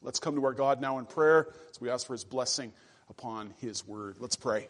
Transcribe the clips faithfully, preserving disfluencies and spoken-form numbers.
Let's come to our God now in prayer as we ask for his blessing upon his word. Let's pray.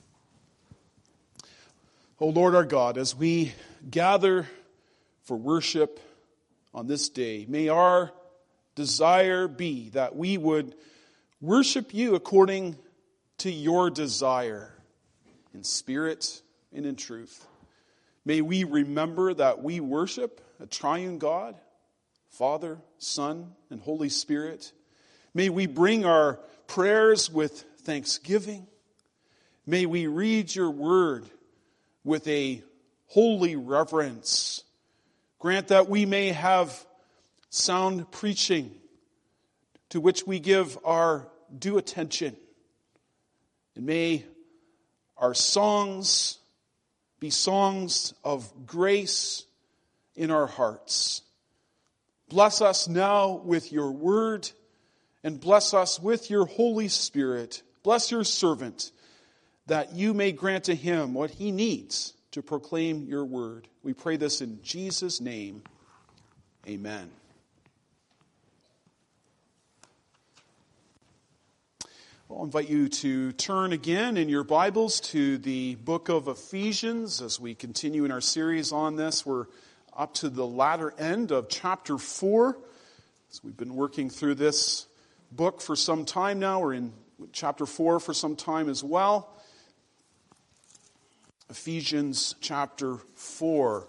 O Lord our God, as we gather for worship on this day, may our desire be that we would worship you according to your desire, in spirit and in truth. May we remember that we worship a triune God, Father, Son, and Holy Spirit. May we bring our prayers with thanksgiving. May we read your word with a holy reverence. Grant that we may have sound preaching to which we give our due attention. And may our songs be songs of grace in our hearts. Bless us now with your word, and bless us with your Holy Spirit. Bless your servant, that you may grant to him what he needs to proclaim your word. We pray this in Jesus' name. Amen. I'll invite you to turn again in your Bibles to the book of Ephesians as we continue in our series on this. We're up to the latter end of chapter four. As we've been working through this book for some time now. We're in chapter four for some time as well. Ephesians chapter four.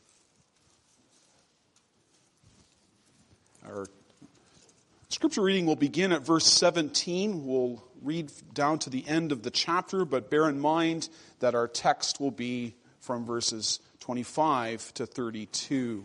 Our scripture reading will begin at verse seventeen. We'll read down to the end of the chapter, but bear in mind that our text will be from verses twenty-five to thirty-two.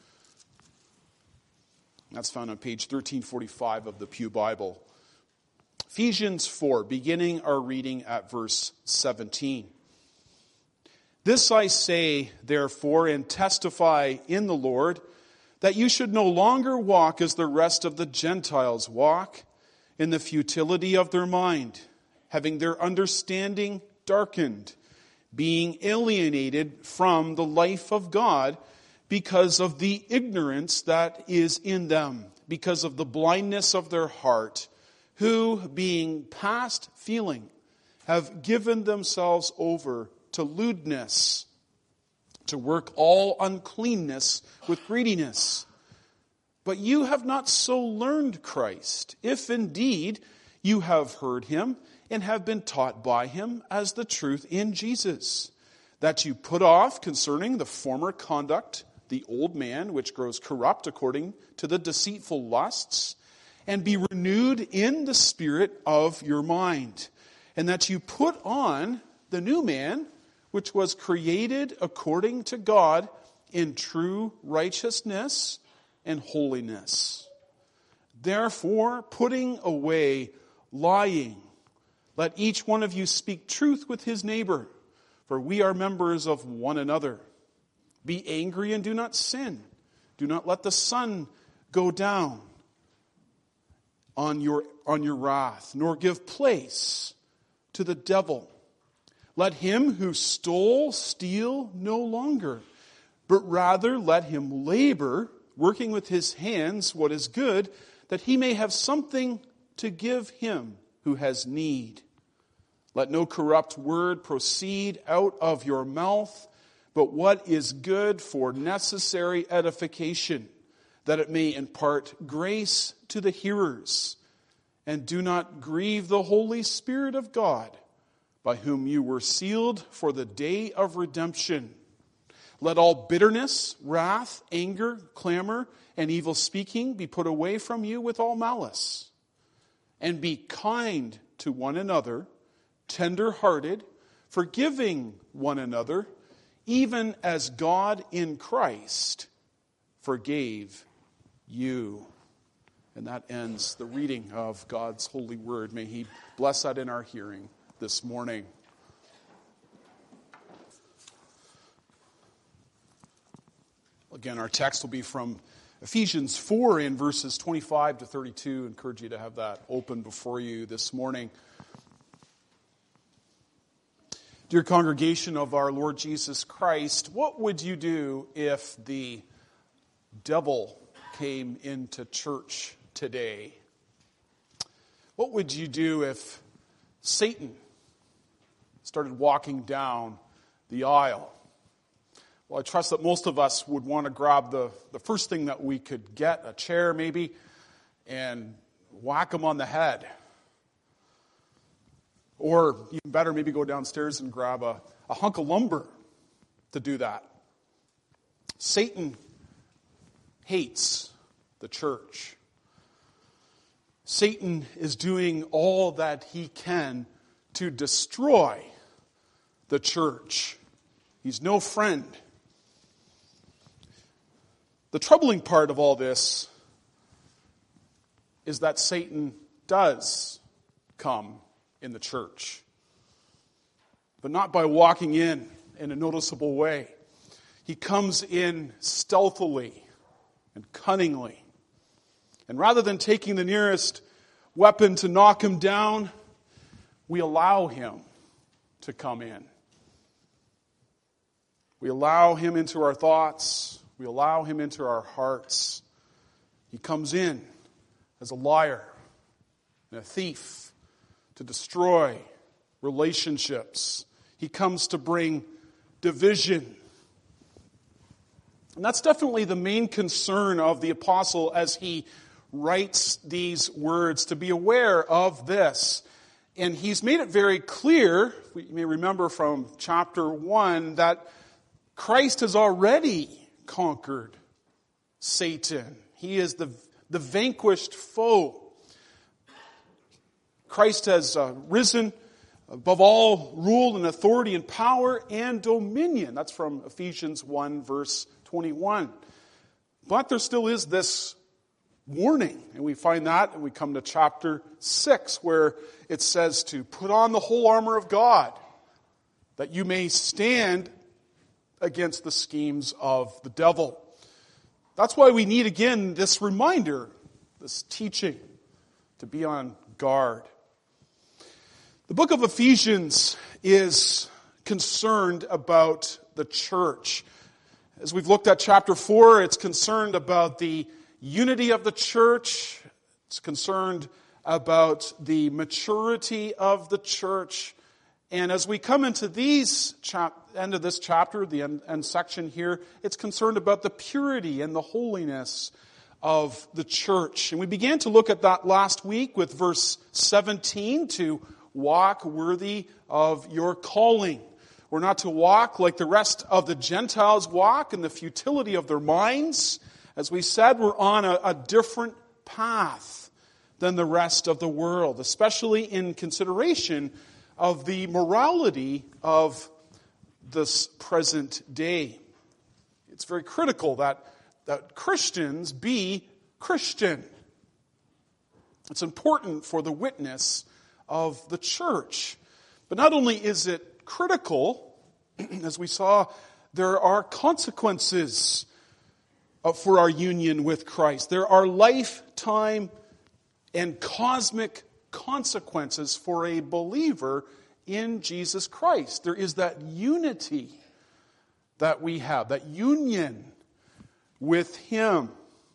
That's found on page thirteen forty-five of the Pew Bible. Ephesians four, beginning our reading at verse seventeen. This I say, therefore, and testify in the Lord, that you should no longer walk as the rest of the Gentiles walk, in the futility of their mind, having their understanding darkened, being alienated from the life of God because of the ignorance that is in them, because of the blindness of their heart, who, being past feeling, have given themselves over to lewdness, to work all uncleanness with greediness. But you have not so learned Christ, if indeed you have heard him and have been taught by him as the truth in Jesus, that you put off concerning the former conduct the old man, which grows corrupt according to the deceitful lusts, and be renewed in the spirit of your mind, and that you put on the new man, which was created according to God in true righteousness and holiness. Therefore, putting away lying, let each one of you speak truth with his neighbor, for we are members of one another. Be angry and do not sin. Do not let the sun go down on your, on your wrath, nor give place to the devil. Let him who stole steal no longer, but rather let him labor, working with his hands what is good, that he may have something to give him who has need. Let no corrupt word proceed out of your mouth, but what is good for necessary edification, that it may impart grace to the hearers. And do not grieve the Holy Spirit of God, by whom you were sealed for the day of redemption. Let all bitterness, wrath, anger, clamor, and evil speaking be put away from you with all malice. And be kind to one another, tender-hearted, forgiving one another, even as God in Christ forgave you. And that ends the reading of God's holy word. May he bless that in our hearing this morning. Again, our text will be from Ephesians four in verses twenty-five to thirty-two. I encourage you to have that open before you this morning. Dear congregation of our Lord Jesus Christ, what would you do if the devil came into church today? What would you do if Satan started walking down the aisle? Well, I trust that most of us would want to grab the, the first thing that we could get, a chair maybe, and whack him on the head. Or even better, maybe go downstairs and grab a, a hunk of lumber to do that. Satan hates the church. Satan is doing all that he can to destroy the church. He's no friend. The troubling part of all this is that Satan does come in the church, but not by walking in in a noticeable way. He comes in stealthily and cunningly. And rather than taking the nearest weapon to knock him down, we allow him to come in. We allow him into our thoughts. We allow him into our hearts. He comes in as a liar and a thief to destroy relationships. He comes to bring division. And that's definitely the main concern of the apostle as he writes these words, to be aware of this. And he's made it very clear, you may remember from chapter one, that Christ has already conquered Satan. He is the, the vanquished foe. Christ has uh, risen above all rule and authority and power and dominion. That's from Ephesians one, verse twenty-one. But there still is this warning, and we find that, and we come to chapter six, where it says to put on the whole armor of God, that you may stand against the schemes of the devil. That's why we need, again, this reminder, this teaching, to be on guard. The book of Ephesians is concerned about the church. As we've looked at chapter four, it's concerned about the unity of the church. It's concerned about the maturity of the church. And as we come into these chap- end of this chapter, the end, end section here, it's concerned about the purity and the holiness of the church. And we began to look at that last week with verse seventeen, to walk worthy of your calling. We're not to walk like the rest of the Gentiles walk in the futility of their minds. As we said, we're on a, a different path than the rest of the world, especially in consideration of the morality of this present day. It's very critical that, that Christians be Christian. It's important for the witness of the church. But not only is it critical, as we saw, there are consequences for our union with Christ. There are lifetime and cosmic consequences for a believer in Jesus Christ. There is that unity that we have, that union with Him.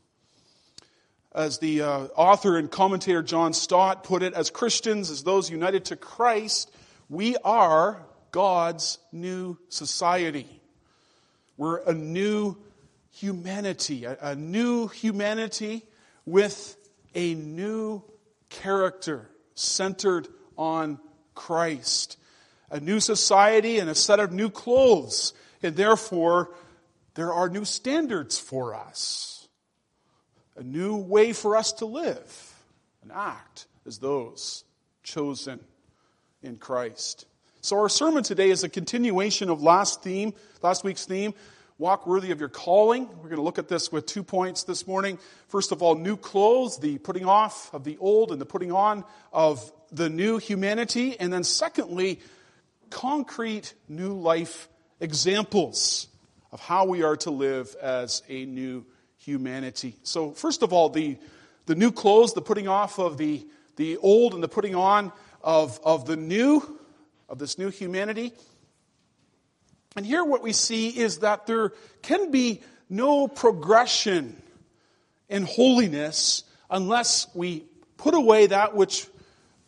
As the uh, author and commentator John Stott put it, as Christians, as those united to Christ, we are God's new society. We're a new humanity, a, a new humanity with a new character centered on Christ. A new society and a set of new clothes. And therefore, there are new standards for us. A new way for us to live and act as those chosen in Christ. So our sermon today is a continuation of last theme, last week's theme, walk worthy of your calling. We're going to look at this with two points this morning. First of all, new clothes, the putting off of the old and the putting on of the new humanity. And then secondly, concrete new life examples of how we are to live as a new humanity. So first of all, the, the new clothes, the putting off of the, the old and the putting on of, of the new, of this new humanity. And here what we see is that there can be no progression in holiness unless we put away that which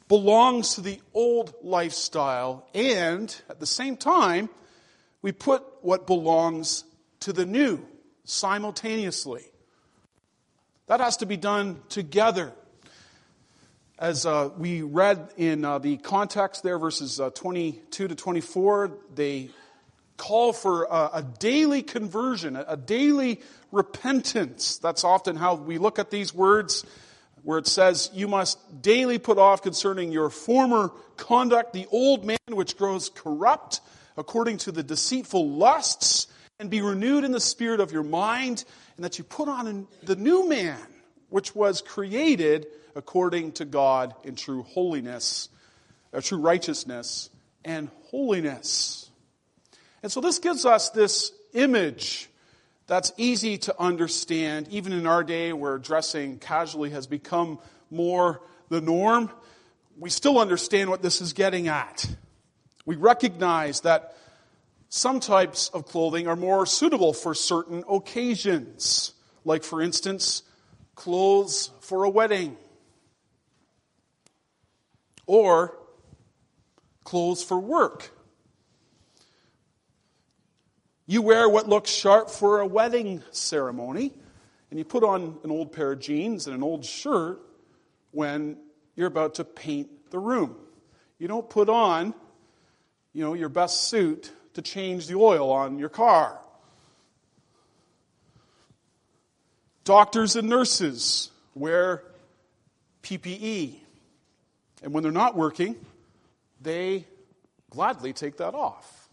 belongs to the old lifestyle, and at the same time, we put what belongs to the new simultaneously. That has to be done together. As uh, we read in uh, the context there, verses uh, twenty-two to twenty-four, they call for a, a daily conversion, a, a daily repentance. That's often how we look at these words, where it says, you must daily put off concerning your former conduct the old man which grows corrupt according to the deceitful lusts, and be renewed in the spirit of your mind, and that you put on the new man, which was created according to God in true holiness, uh, true righteousness and holiness. And so this gives us this image that's easy to understand, even in our day where dressing casually has become more the norm. We still understand what this is getting at. We recognize that some types of clothing are more suitable for certain occasions, like, for instance, clothes for a wedding, or clothes for work. You wear what looks sharp for a wedding ceremony, and you put on an old pair of jeans and an old shirt when you're about to paint the room. You don't put on, you know, your best suit to change the oil on your car. Doctors and nurses wear P P E. And when they're not working, they gladly take that off.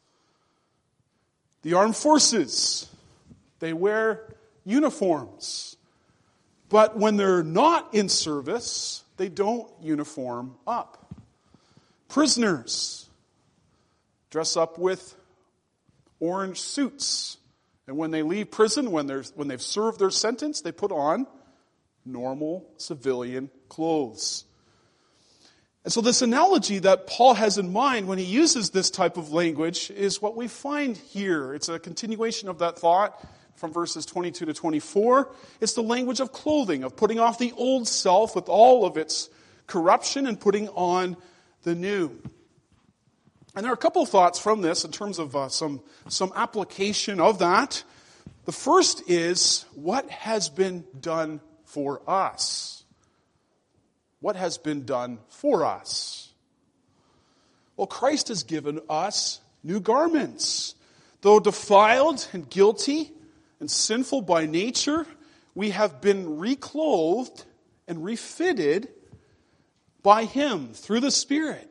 The armed forces, they wear uniforms. But when they're not in service, they don't uniform up. Prisoners dress up with orange suits. And when they leave prison, when they're when they've served their sentence, they put on normal civilian clothes. And so this analogy that Paul has in mind when he uses this type of language is what we find here. It's a continuation of that thought from verses twenty-two to twenty-four. It's the language of clothing, of putting off the old self with all of its corruption and putting on the new. And there are a couple of thoughts from this in terms of uh, some, some application of that. The first is, what has been done for us? What has been done for us? Well, Christ has given us new garments. Though defiled and guilty and sinful by nature, we have been reclothed and refitted by Him through the Spirit.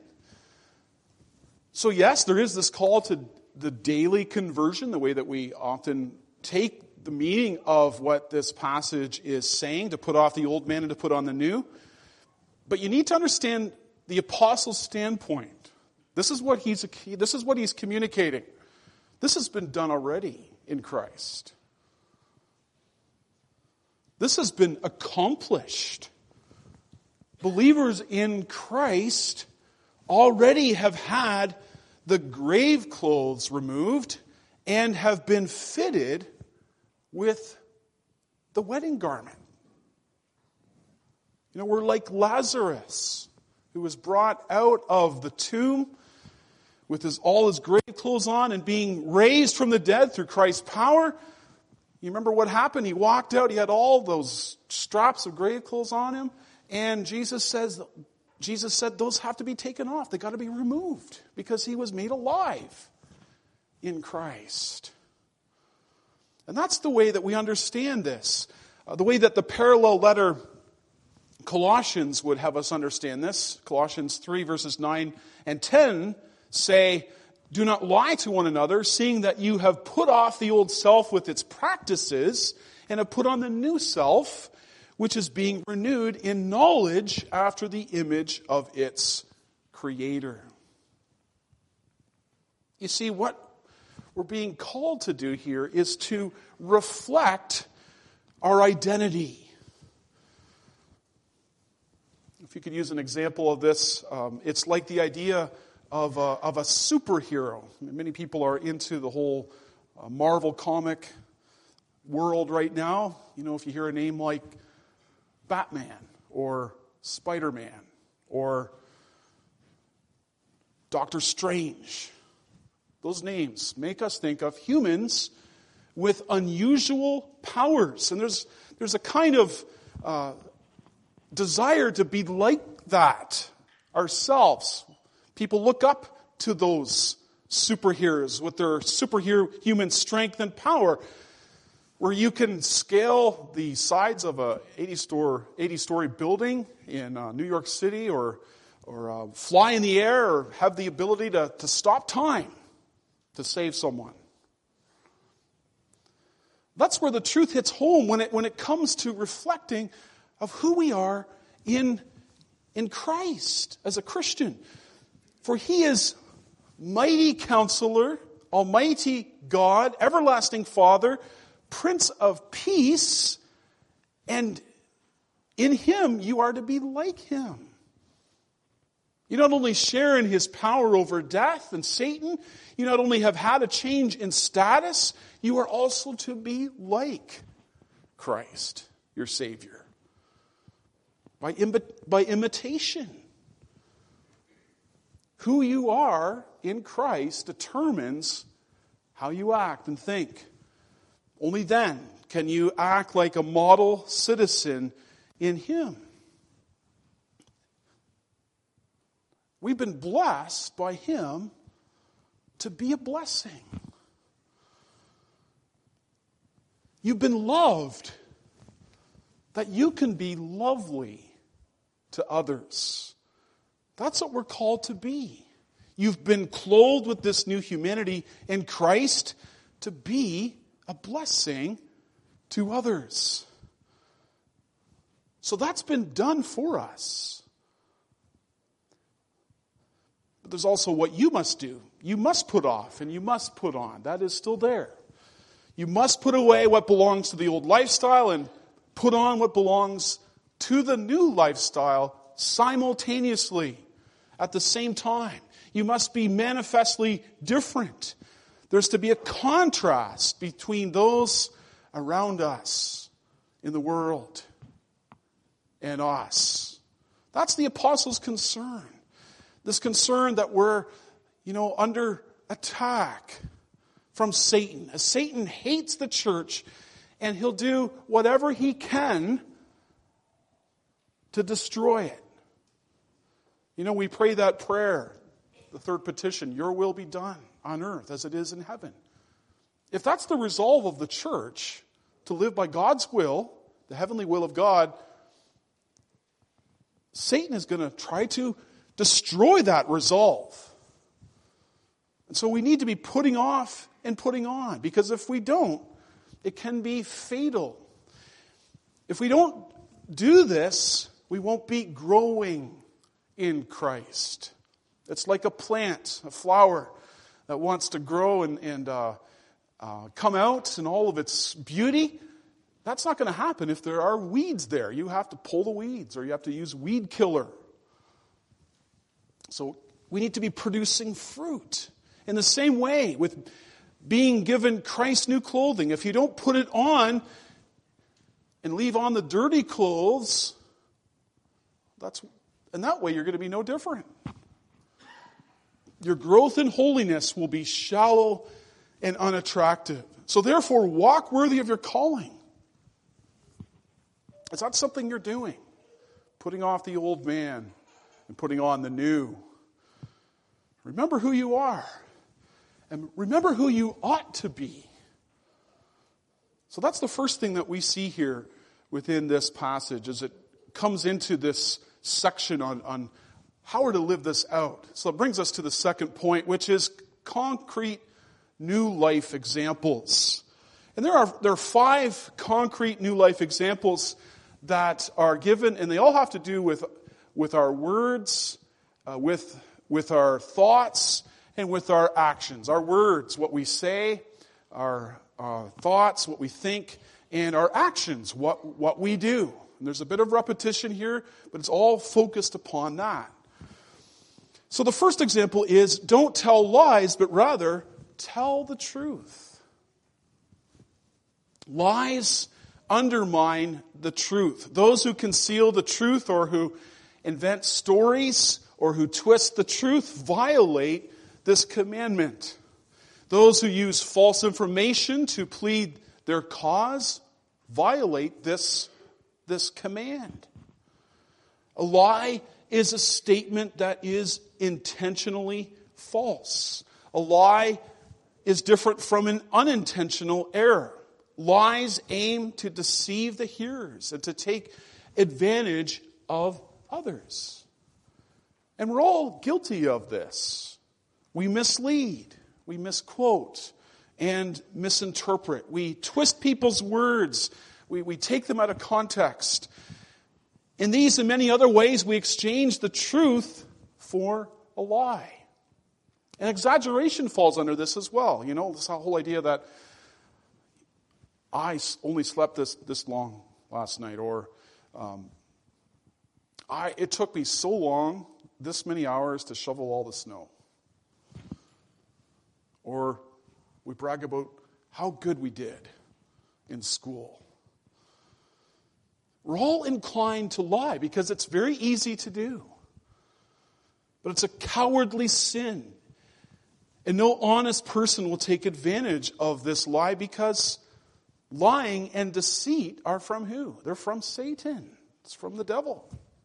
So yes, there is this call to the daily conversion, the way that we often take the meaning of what this passage is saying, to put off the old man and to put on the new. But you need to understand the apostle's standpoint. This is what he's this is what he's communicating. This has been done already in Christ. This has been accomplished. Believers in Christ already have had the grave clothes removed and have been fitted with the wedding garment. You know, we're like Lazarus, who was brought out of the tomb with his, all his grave clothes on and being raised from the dead through Christ's power. You remember what happened? He walked out, he had all those straps of grave clothes on him, and Jesus says, Jesus said those have to be taken off. They got to be removed because he was made alive in Christ. And that's the way that we understand this. Uh, the way that the parallel letter Colossians would have us understand this. Colossians three verses nine and ten say, do not lie to one another, seeing that you have put off the old self with its practices and have put on the new self, which is being renewed in knowledge after the image of its Creator. You see, what we're being called to do here is to reflect our identity. If you could use an example of this, um, it's like the idea of a, of a superhero. Many people are into the whole uh, Marvel comic world right now. You know, if you hear a name like Batman or Spider-Man or Doctor Strange. Those names make us think of humans with unusual powers. And there's there's a kind of uh, desire to be like that ourselves. People look up to those superheroes with their superhero human strength and power, where you can scale the sides of a eighty-story building in uh, New York City, or or uh, fly in the air, or have the ability to, to stop time to save someone. That's where the truth hits home when it when it comes to reflecting of who we are in, in Christ as a Christian. For he is mighty counselor, almighty God, everlasting Father, Prince of Peace, and in him you are to be like him. You not only share in his power over death and Satan, you not only have had a change in status, you are also to be like Christ, your Savior, by, imi- by imitation. Who you are in Christ determines how you act and think. Only then can you act like a model citizen in him. We've been blessed by him to be a blessing. You've been loved that you can be lovely to others. That's what we're called to be. You've been clothed with this new humanity in Christ to be a blessing to others. So that's been done for us. But there's also what you must do. You must put off and you must put on. That is still there. You must put away what belongs to the old lifestyle and put on what belongs to the new lifestyle simultaneously at the same time. You must be manifestly different. There's to be a contrast between those around us in the world and us. That's the apostles' concern. This concern that we're, you know, under attack from Satan. As Satan hates the church, and he'll do whatever he can to destroy it. You know, we pray that prayer, the third petition, your will be done on earth as it is in heaven. If that's the resolve of the church, to live by God's will, the heavenly will of God, Satan is going to try to destroy that resolve. And so we need to be putting off and putting on, because if we don't, it can be fatal. If we don't do this, we won't be growing in Christ. It's like a plant, a flower that wants to grow and, and uh, uh, come out in all of its beauty. That's not going to happen if there are weeds there. You have to pull the weeds, or you have to use weed killer. So we need to be producing fruit. In the same way, with being given Christ's new clothing, if you don't put it on and leave on the dirty clothes, that's in that way you're going to be no different. Your growth in holiness will be shallow and unattractive. So therefore, walk worthy of your calling. Is that something you're doing? Putting off the old man and putting on the new. Remember who you are. And remember who you ought to be. So that's the first thing that we see here within this passage as it comes into this section on, on how we're to live this out. So it brings us to the second point, which is concrete new life examples. And there are, there are five concrete new life examples that are given, and they all have to do with, with our words, uh, with, with our thoughts, and with our actions. Our words, what we say, our uh, thoughts, what we think, and our actions, what, what we do. And there's a bit of repetition here, but it's all focused upon that. So the first example is, don't tell lies, but rather tell the truth. Lies undermine the truth. Those who conceal the truth, or who invent stories or who twist the truth violate this commandment. Those who use false information to plead their cause violate this, this command. A lie is a statement that is intentionally false. A lie is different from an unintentional error. Lies aim to deceive the hearers and to take advantage of others. And we're all guilty of this. We mislead, we misquote, and misinterpret. We twist people's words. We, we take them out of context. In these and many other ways, we exchange the truth for a lie. And exaggeration falls under this as well. You know, this whole idea that I only slept this, this long last night, or um, I it took me so long, this many hours, to shovel all the snow. Or we brag about how good we did in school. We're all inclined to lie because it's very easy to do. But it's a cowardly sin. And no honest person will take advantage of this lie because lying and deceit are from who? They're from Satan. It's from the devil.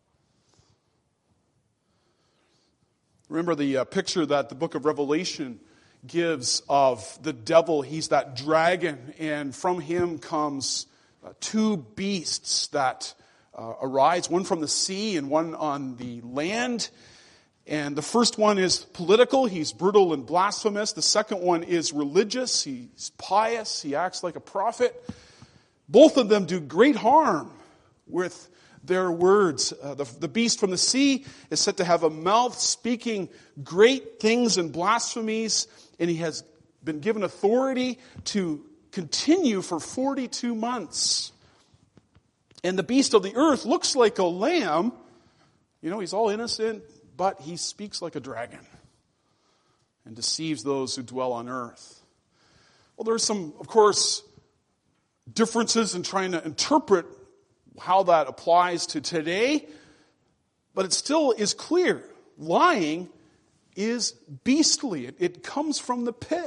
Remember the uh, picture that the book of Revelation gives of the devil. He's that dragon, and from him comes uh, two beasts that uh, arise, one from the sea and one on the land. And the first one is political. He's brutal and blasphemous. The second one is religious. He's pious. He acts like a prophet. Both of them do great harm with their words. Uh, the, the beast from the sea is said to have a mouth speaking great things and blasphemies, and he has been given authority to continue for forty-two months. And the beast of the earth looks like a lamb. You know, he's all innocent, but he speaks like a dragon and deceives those who dwell on earth. Well, there's some, of course, differences in trying to interpret how that applies to today, but it still is clear. Lying is beastly. It, it comes from the pit.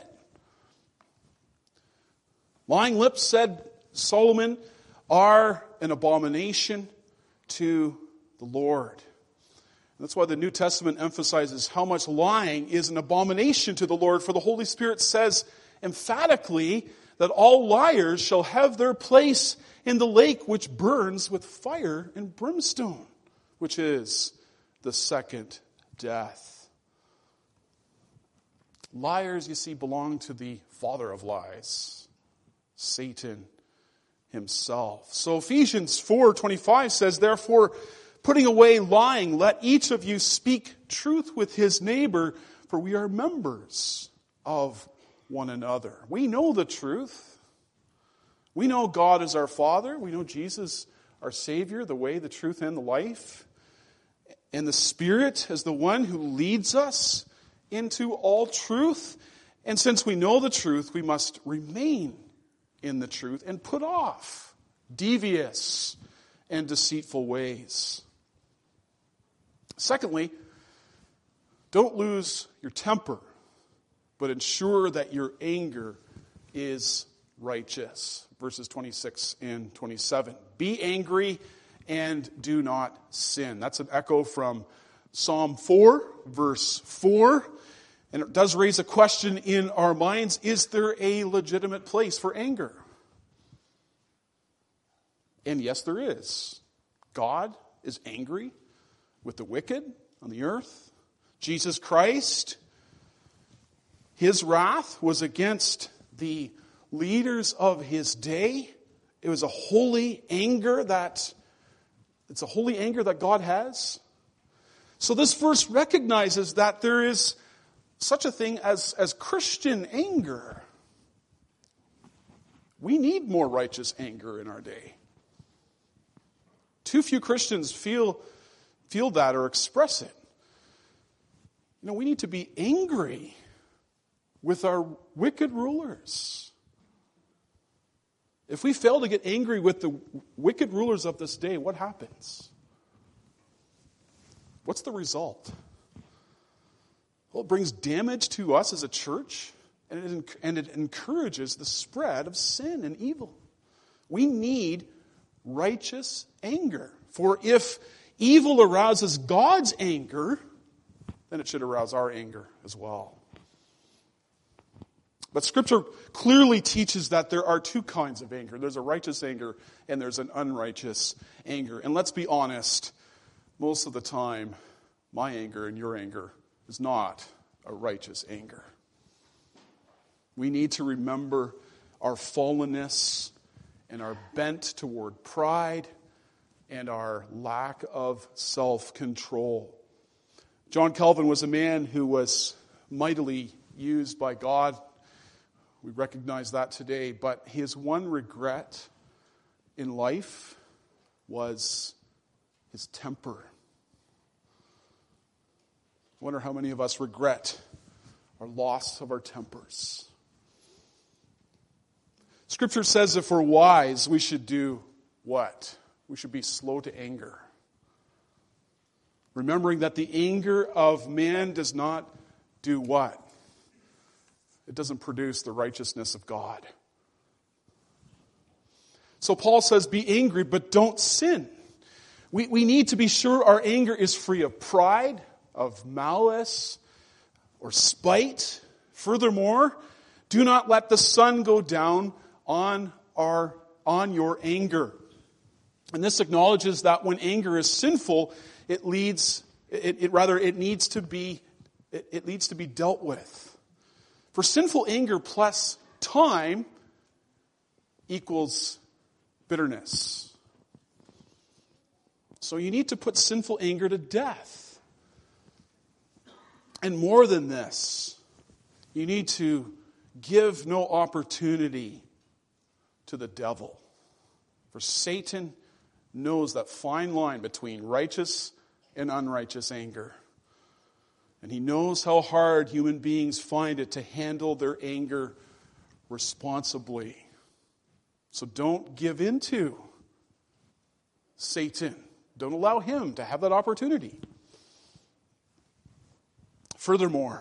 Lying lips, said Solomon, are an abomination to the Lord. That's why the New Testament emphasizes how much lying is an abomination to the Lord, for the Holy Spirit says emphatically that all liars shall have their place in the lake which burns with fire and brimstone, which is the second death. Liars, you see, belong to the father of lies, Satan himself. So Ephesians four twenty-five says, therefore, putting away lying, let each of you speak truth with his neighbor, for we are members of one another. We know the truth. We know God is our Father. We know Jesus, our Savior, the way, the truth, and the life. And the Spirit is the one who leads us into all truth. And since we know the truth, we must remain in the truth and put off devious and deceitful ways. Secondly, don't lose your temper, but ensure that your anger is righteous. Verses twenty-six and twenty-seven. Be angry and do not sin. That's an echo from Psalm four, verse four. And it does raise a question in our minds. Is there a legitimate place for anger? And yes, there is. God is angry with the wicked on the earth. Jesus Christ, his wrath was against the leaders of his day. It was a holy anger that, it's a holy anger that God has. So this verse recognizes that there is such a thing as, as Christian anger. We need more righteous anger in our day. Too few Christians feel, feel that or express it. You know, we need to be angry with our wicked rulers. If we fail to get angry with the wicked rulers of this day, what happens? What's the result? Well, it brings damage to us as a church, and it, and it encourages the spread of sin and evil. We need righteous anger. For if evil arouses God's anger, then it should arouse our anger as well. But Scripture clearly teaches that there are two kinds of anger. There's a righteous anger and there's an unrighteous anger. And let's be honest, most of the time, my anger and your anger is not a righteous anger. We need to remember our fallenness and our bent toward pride and our lack of self-control. John Calvin was a man who was mightily used by God. We recognize that today. But his one regret in life was his temper. I wonder how many of us regret our loss of our tempers. Scripture says if we're wise, we should do what? We should be slow to anger. Remembering that the anger of man does not do what? It doesn't produce the righteousness of God. So Paul says, be angry, but don't sin. We, we need to be sure our anger is free of pride, of malice, or spite. Furthermore, do not let the sun go down on our on your anger. And this acknowledges that when anger is sinful, it leads it, it rather it needs to be it, it needs to be dealt with. For sinful anger plus time equals bitterness. So you need to put sinful anger to death. And more than this, you need to give no opportunity to the devil. For Satan knows that fine line between righteous and unrighteous anger. And he knows how hard human beings find it to handle their anger responsibly. So don't give in to Satan. Don't allow him to have that opportunity. Furthermore,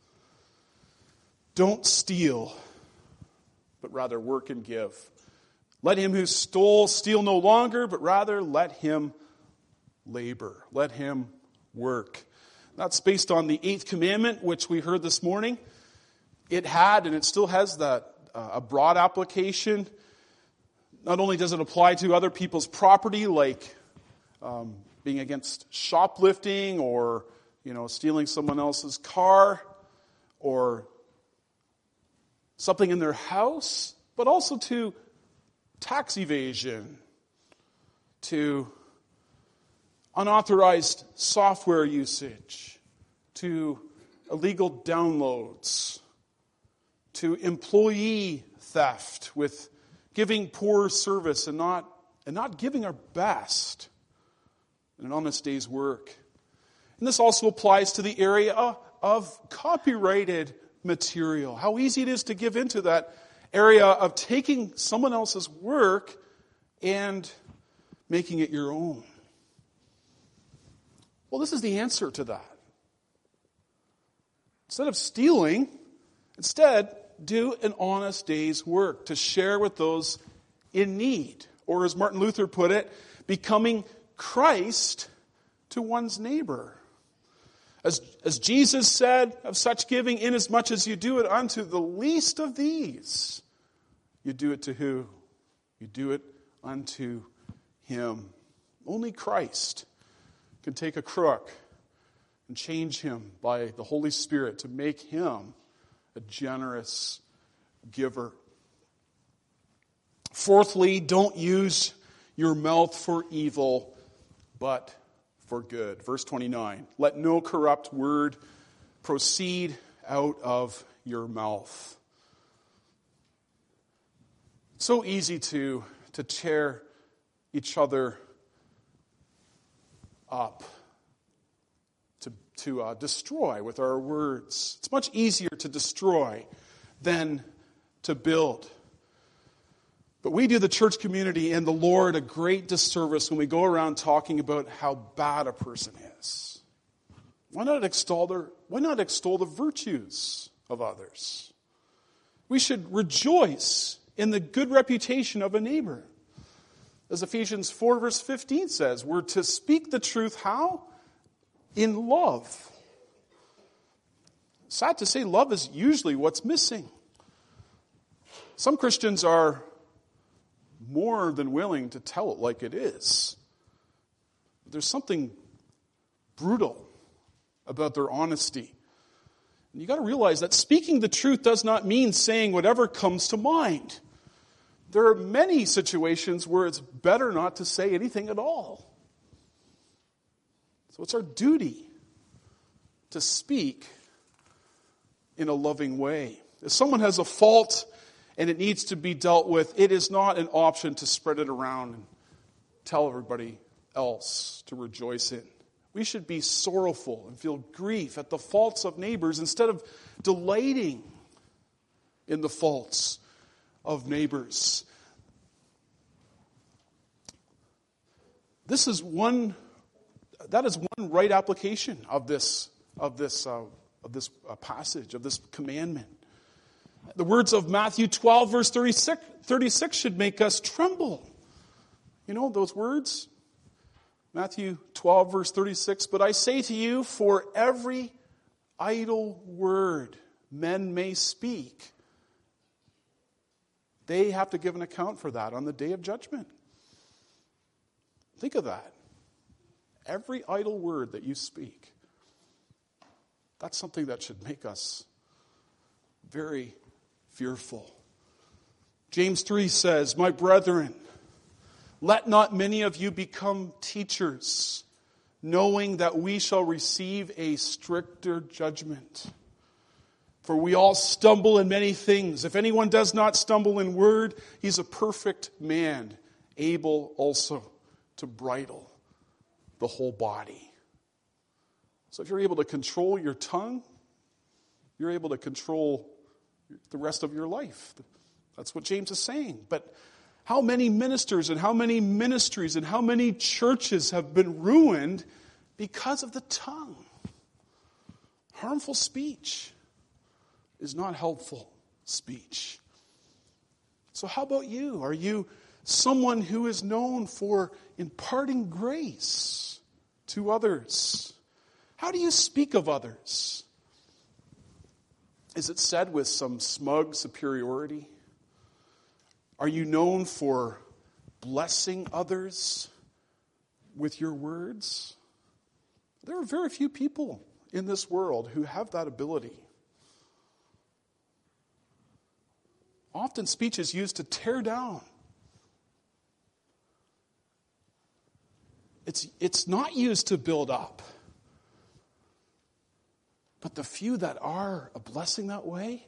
don't steal, but rather work and give. Let him who stole steal no longer, but rather let him labor. Let him work. That's based on the eighth commandment, which we heard this morning. It had, and it still has, that uh, a broad application. Not only does it apply to other people's property, like um, being against shoplifting or, you know, stealing someone else's car or something in their house, but also to tax evasion, to unauthorized software usage, to illegal downloads, to employee theft with giving poor service and not and not giving our best in an honest day's work. And this also applies to the area of copyrighted material. How easy it is to give into that area of taking someone else's work and making it your own. Well, this is the answer to that. Instead of stealing, instead, do an honest day's work to share with those in need. Or as Martin Luther put it, becoming Christ to one's neighbor. As, as Jesus said, of such giving, inasmuch as you do it unto the least of these, you do it to who? You do it unto him. Only Christ can take a crook and change him by the Holy Spirit to make him a generous giver. Fourthly, don't use your mouth for evil, but for good. Verse twenty-nine, let no corrupt word proceed out of your mouth. It's so easy to, to tear each other up, to, to uh, destroy with our words. It's much easier to destroy than to build. But we do the church community and the Lord a great disservice when we go around talking about how bad a person is. Why not extol their, why not extol the virtues of others? We should rejoice in the good reputation of a neighbor. As Ephesians four verse fifteen says, we're to speak the truth how? In love. Sad to say, love is usually what's missing. Some Christians are more than willing to tell it like it is. There's something brutal about their honesty. And you got to realize that speaking the truth does not mean saying whatever comes to mind. There are many situations where it's better not to say anything at all. So it's our duty to speak in a loving way. If someone has a fault and it needs to be dealt with, it is not an option to spread it around and tell everybody else to rejoice in. We should be sorrowful and feel grief at the faults of neighbors instead of delighting in the faults of neighbors. This is one, that is one right application of this, of this, uh, of this uh, passage, of this commandment. The words of Matthew twelve, verse thirty-six, thirty-six should make us tremble. You know those words? Matthew twelve, verse thirty-six, but I say to you, for every idle word men may speak, they have to give an account for that on the day of judgment. Think of that. Every idle word that you speak, that's something that should make us very fearful. James three says, my brethren, let not many of you become teachers, knowing that we shall receive a stricter judgment. For we all stumble in many things. If anyone does not stumble in word, he's a perfect man, able also to bridle the whole body. So if you're able to control your tongue, you're able to control the rest of your life. That's what James is saying. But how many ministers and how many ministries and how many churches have been ruined because of the tongue? Harmful speech is not helpful speech. So how about you? Are you someone who is known for imparting grace to others? How do you speak of others? Is it said with some smug superiority? Are you known for blessing others with your words? There are very few people in this world who have that ability. Often speech is used to tear down. It's, it's not used to build up. But the few that are a blessing that way,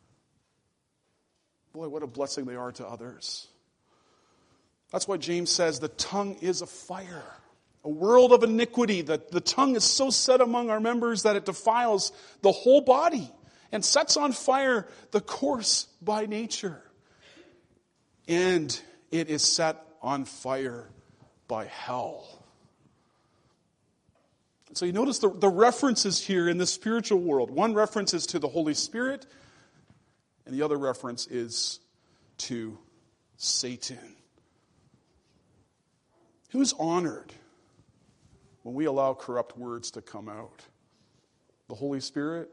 boy, what a blessing they are to others. That's why James says the tongue is a fire, a world of iniquity. That the tongue is so set among our members that it defiles the whole body and sets on fire the course by nature. And it is set on fire by hell. So you notice the, the references here in the spiritual world. One reference is to the Holy Spirit, and the other reference is to Satan. Who is honored when we allow corrupt words to come out? The Holy Spirit?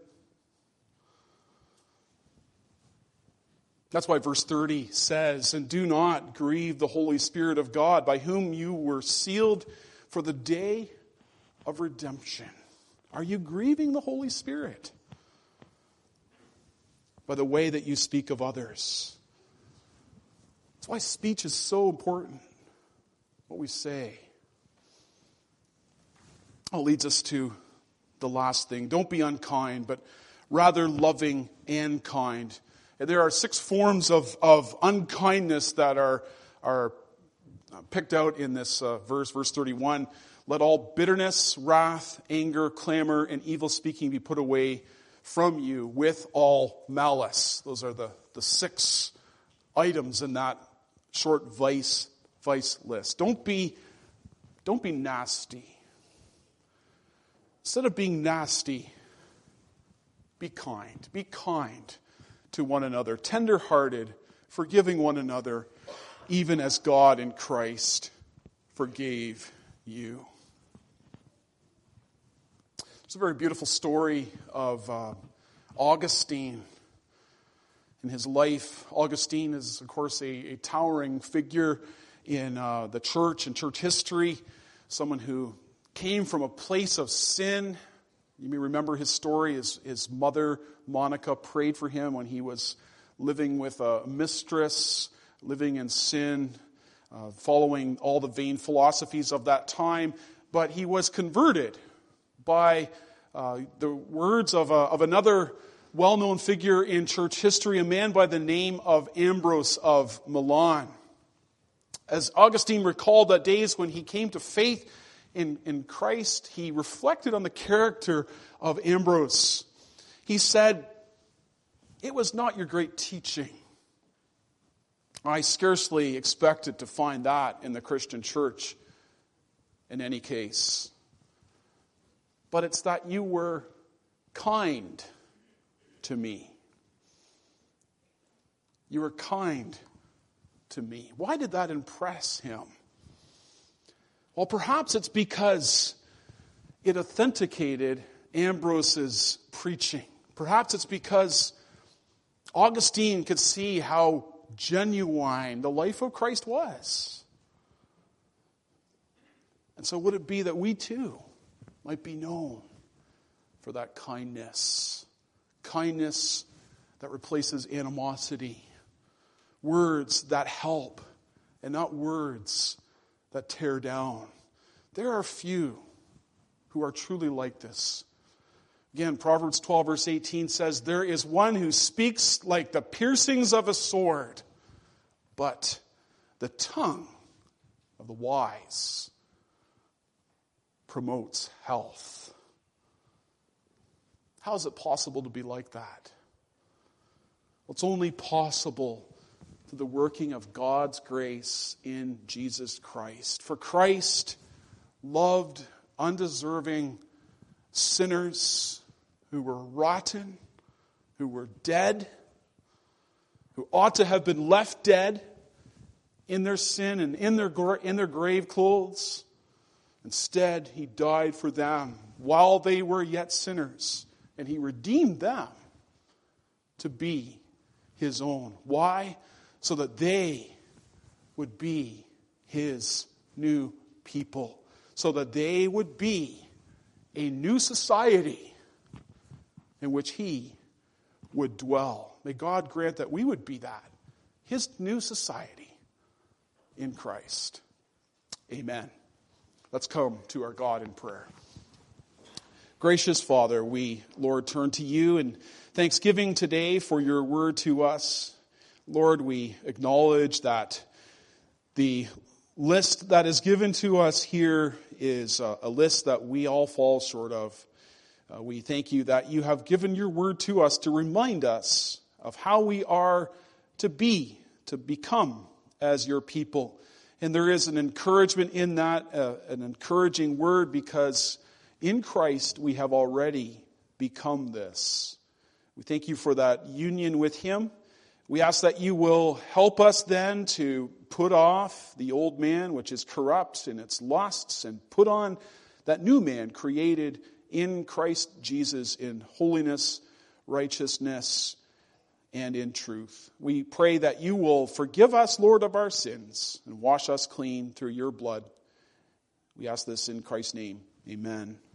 That's why verse thirty says, and do not grieve the Holy Spirit of God, by whom you were sealed for the day of redemption. Are you grieving the Holy Spirit by the way that you speak of others? That's why speech is so important, what we say. That leads us to the last thing. Don't be unkind, but rather loving and kind. And there are six forms of, of unkindness that are, are picked out in this uh, verse, verse thirty-one. Let all bitterness, wrath, anger, clamor, and evil speaking be put away from you with all malice. Those are the, the six items in that short vice vice list. Don't be, don't be nasty. instead of being nasty, be kind. Be kind to one another, tender-hearted, forgiving one another, even as God in Christ forgave you. It's a very beautiful story of uh, Augustine in his life. Augustine is, of course, a, a towering figure in uh, the church and church history, someone who came from a place of sin. You may remember his story. His, his mother, Monica, prayed for him when he was living with a mistress, living in sin, uh, following all the vain philosophies of that time. But he was converted by uh, the words of, a, of another well-known figure in church history, a man by the name of Ambrose of Milan. As Augustine recalled that days when he came to faith in, in Christ, he reflected on the character of Ambrose. He said, "It was not your great teaching. I scarcely expected to find that in the Christian church in any case. But it's that you were kind to me. You were kind to me." Why did that impress him? Well, perhaps it's because it authenticated Ambrose's preaching. Perhaps it's because Augustine could see how genuine the life of Christ was. And so would it be that we too might be known for that kindness. Kindness that replaces animosity. Words that help and not words that tear down. There are few who are truly like this. Again, Proverbs twelve verse eighteen says, "There is one who speaks like the piercings of a sword, but the tongue of the wise promotes health." How is it possible to be like that? Well, it's only possible through the working of God's grace in Jesus Christ. For Christ loved undeserving sinners who were rotten, who were dead, who ought to have been left dead in their sin and in their, in their grave clothes. Instead, he died for them while they were yet sinners, and he redeemed them to be his own. Why? So that they would be his new people. So that they would be a new society in which he would dwell. May God grant that we would be that, his new society in Christ. Amen. Let's come to our God in prayer. Gracious Father, we, Lord, turn to you in thanksgiving today for your word to us. Lord, we acknowledge that the list that is given to us here is a, a list that we all fall short of. Uh, we thank you that you have given your word to us to remind us of how we are to be, to become as your people. And there is an encouragement in that, uh, an encouraging word, because in Christ we have already become this. We thank you for that union with him. We ask that you will help us then to put off the old man, which is corrupt in its lusts, and put on that new man created in Christ Jesus in holiness, righteousness, and in truth. We pray that you will forgive us, Lord, of our sins and wash us clean through your blood. We ask this in Christ's name. Amen.